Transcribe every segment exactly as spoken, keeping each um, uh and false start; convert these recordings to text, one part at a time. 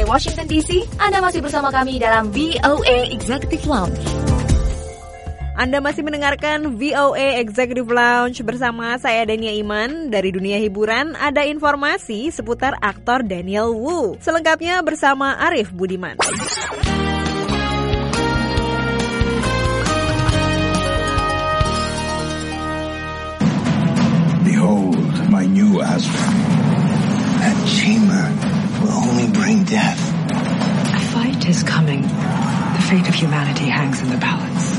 Washington D C. Anda masih bersama kami dalam V O A Executive Lounge. Anda masih mendengarkan V O A Executive Lounge bersama saya Dania Iman. Dari dunia hiburan ada informasi seputar aktor Daniel Wu. Selengkapnya bersama Arif Budiman. Behold my new Astra. That chamber will only bring death. A fight is coming. The fate of humanity hangs in the balance.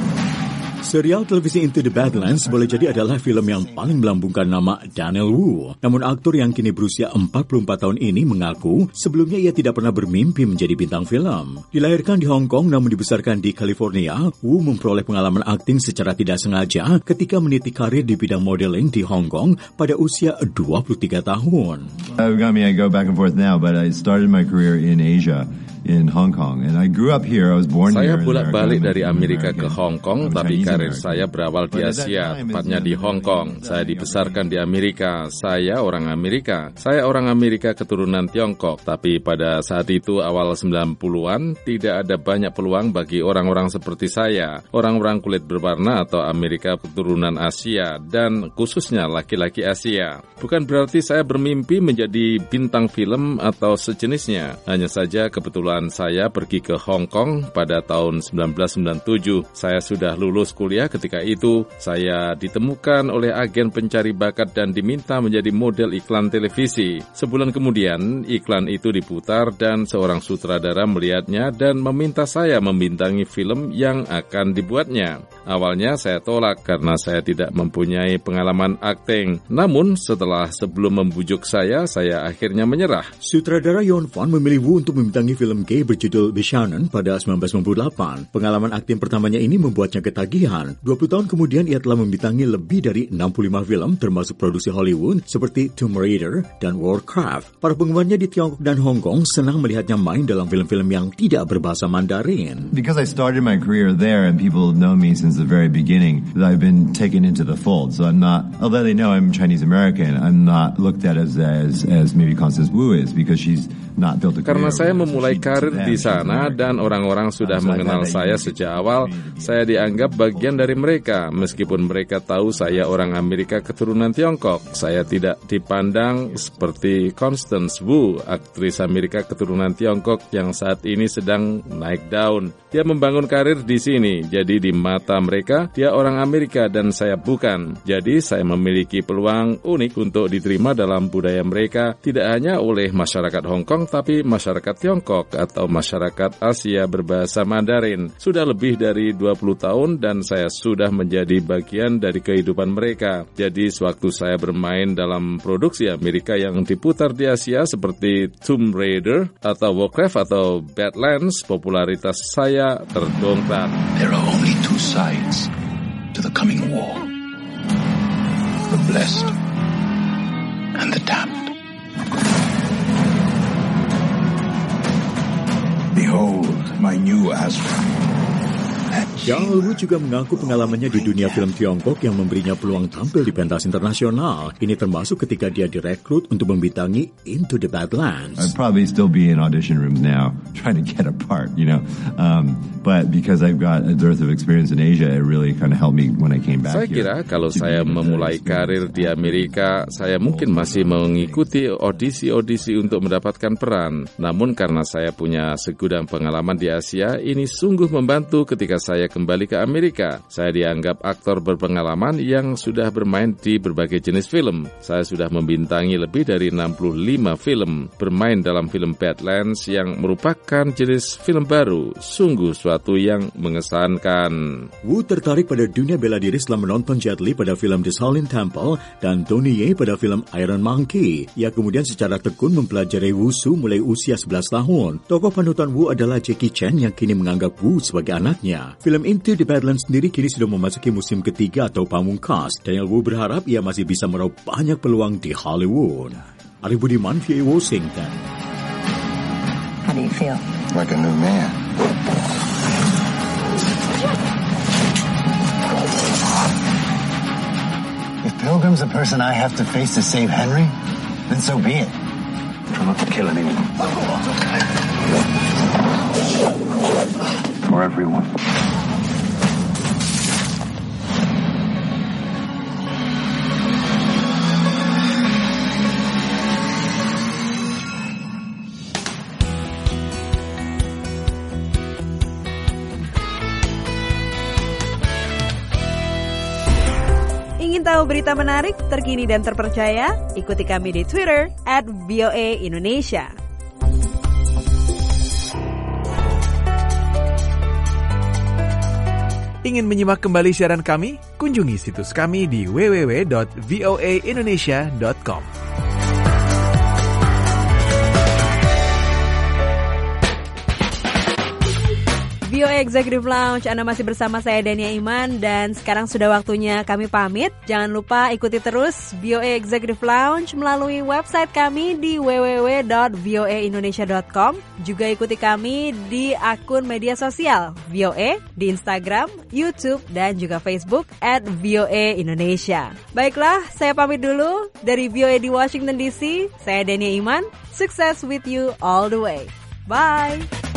Serial televisi Into the Badlands boleh jadi adalah film yang paling melambungkan nama Daniel Wu. Namun aktor yang kini berusia empat puluh empat tahun ini mengaku sebelumnya ia tidak pernah bermimpi menjadi bintang film. Dilahirkan di Hong Kong namun dibesarkan di California, Wu memperoleh pengalaman akting secara tidak sengaja ketika meniti karir di bidang modeling di Hong Kong pada usia dua puluh tiga tahun. I mean, I go back and forth now, but I started my career in Asia. In Hong Kong, and I grew up here. I was born saya here. Saya bolak-balik dari Amerika ke Hong Kong, tapi karir saya berawal di Asia, tepatnya di Hong Kong. Saya dibesarkan di Amerika. Saya orang Amerika. Saya orang Amerika keturunan Tiongkok, tapi pada saat itu awal sembilan puluhan tidak ada banyak peluang bagi orang-orang seperti saya, orang-orang kulit berwarna atau Amerika keturunan Asia, dan khususnya laki-laki Asia. Bukan berarti saya bermimpi menjadi bintang film atau sejenisnya. Hanya saja kebetulan saya pergi ke Hong Kong pada tahun sembilan belas sembilan puluh tujuh. Saya sudah lulus kuliah ketika itu. Saya ditemukan oleh agen pencari bakat dan diminta menjadi model iklan televisi. Sebulan kemudian, iklan itu diputar dan seorang sutradara melihatnya dan meminta saya membintangi film yang akan dibuatnya. Awalnya saya tolak karena saya tidak mempunyai pengalaman akting. Namun setelah sebelum membujuk saya, saya akhirnya menyerah. Sutradara Yon Fan memilih Wu untuk membintangi film gay berjudul Bishanen pada sembilan belas sembilan puluh delapan. Pengalaman akting pertamanya ini membuatnya ketagihan. dua puluh tahun kemudian ia telah membintangi lebih dari enam puluh lima film termasuk produksi Hollywood seperti Tomb Raider dan Warcraft. Para penggemarnya di Tiongkok dan Hong Kong senang melihatnya main dalam film-film yang tidak berbahasa Mandarin. Because I started my career there and people know me since the very beginning, that I've been taken into the fold. So I'm not, although they know I'm Chinese American, I'm not looked at as as, as maybe Constance Wu is because she's not built a career. Karena saya memulai karir di sana dan orang-orang sudah mengenal saya sejak awal, saya dianggap bagian dari mereka. Meskipun mereka tahu saya orang Amerika keturunan Tiongkok, saya tidak dipandang seperti Constance Wu, aktris Amerika keturunan Tiongkok yang saat ini sedang naik daun. Dia membangun karir di sini, jadi di mata mereka, dia orang Amerika dan saya bukan. Jadi saya memiliki peluang unik untuk diterima dalam budaya mereka, tidak hanya oleh masyarakat Hong Kong, tapi masyarakat Tiongkok atau masyarakat Asia berbahasa Mandarin. Sudah lebih dari dua puluh tahun dan saya sudah menjadi bagian dari kehidupan mereka. Jadi sewaktu saya bermain dalam produksi Amerika yang diputar di Asia seperti Tomb Raider atau Warcraft atau Badlands, popularitas saya terdongkrak. There are only two sides to the coming war. The blessed and the damned. Behold my new Astra. Daniel Wu juga mengaku pengalamannya di dunia film Tiongkok yang memberinya peluang tampil di pentas internasional. Ini termasuk ketika dia direkrut untuk membintangi Into the Badlands. I'd probably still be in audition rooms now trying to get a part, you know. Um, but because I've got a dearth of experience in Asia, it really kind of helped me when I came back Saya kira here. kalau saya memulai karir di Amerika, saya mungkin masih mengikuti audisi-audisi untuk mendapatkan peran. Namun karena saya punya segudang pengalaman di Asia, ini sungguh membantu ketika saya kembali ke Amerika. Saya dianggap aktor berpengalaman yang sudah bermain di berbagai jenis film. Saya sudah membintangi lebih dari enam puluh lima film, bermain dalam film Badlands yang merupakan jenis film baru. Sungguh suatu yang mengesankan. Wu tertarik pada dunia bela diri setelah menonton Jet Li pada film The Shaolin Temple dan Tony Ye pada film Iron Monkey. Ia kemudian secara tekun mempelajari Wushu mulai usia sebelas tahun. Tokoh panutan Wu adalah Jackie Chan yang kini menganggap Wu sebagai anaknya. Film Into the Badlands sendiri kini sudah memasuki musim ketiga atau pamungkas. Daniel Wu berharap ia masih bisa meraup banyak peluang di Hollywood. Arif Budiman, V O A Washington. How do you feel? Like a new man. If Pilgrim's the person I have to face to save Henry, then so be it. Try not to kill anyone. everyone. Ingin tahu berita menarik, terkini dan terpercaya? Ikuti kami di Twitter at V O A Indonesia. Ingin menyimak kembali siaran kami? Kunjungi situs kami di w w w dot v o a indonesia dot com. V O A Executive Lounge, Anda masih bersama saya Dania Iman dan sekarang sudah waktunya kami pamit. Jangan lupa ikuti terus V O A Executive Lounge melalui website kami di w w w dot v o a indonesia dot com. Juga ikuti kami di akun media sosial V O A di Instagram, YouTube dan juga Facebook at V O A Indonesia. Baiklah, saya pamit dulu dari V O A di Washington D C. Saya Dania Iman. Success with you all the way. Bye.